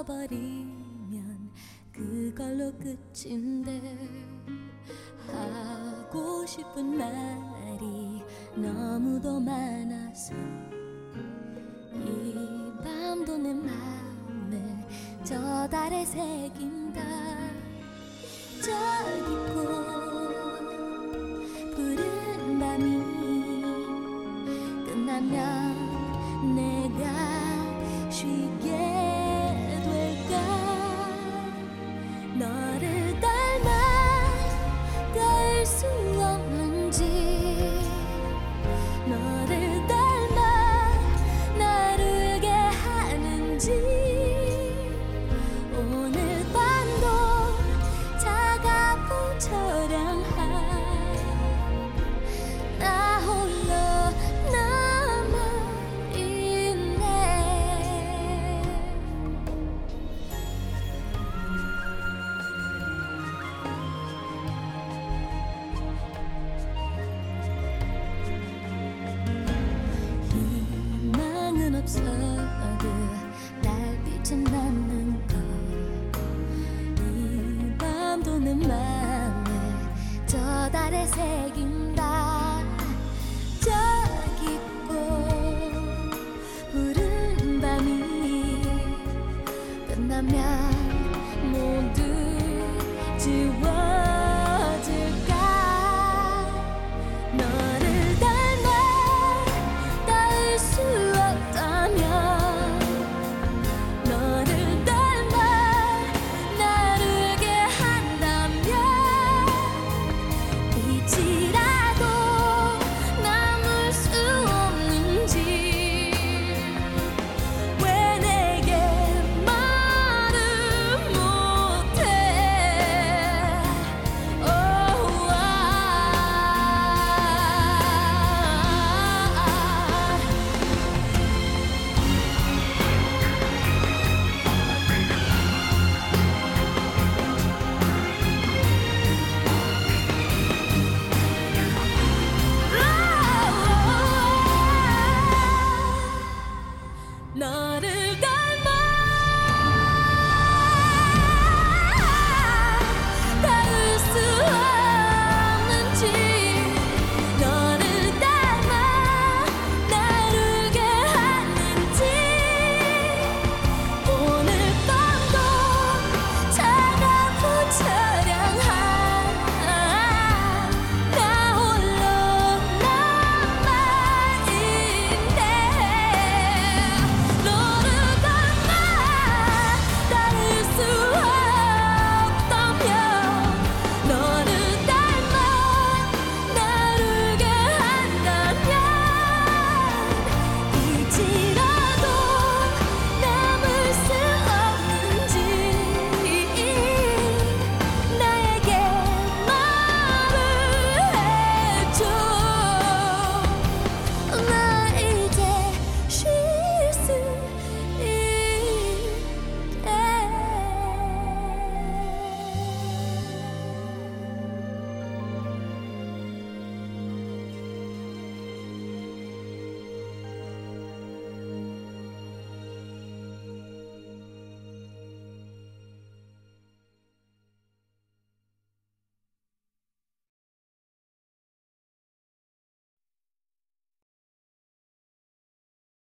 잊어버리면 그걸로 끝인데 하고 싶은 말이 너무도 많아서 이 밤도 내 맘을 저 달에 새긴다. 저 깊고 푸른 밤이 끝나면 내가 쉬게 될까. 너를 닮아 될 수 없는지, 너를 닮아 날 울게 하는지. 오늘 밤도 차갑고 처량한 나 홀로 남아있네. 희망은 없어도 달빛은 남는 것. 이 밤도 내 맘을 저 달에 새긴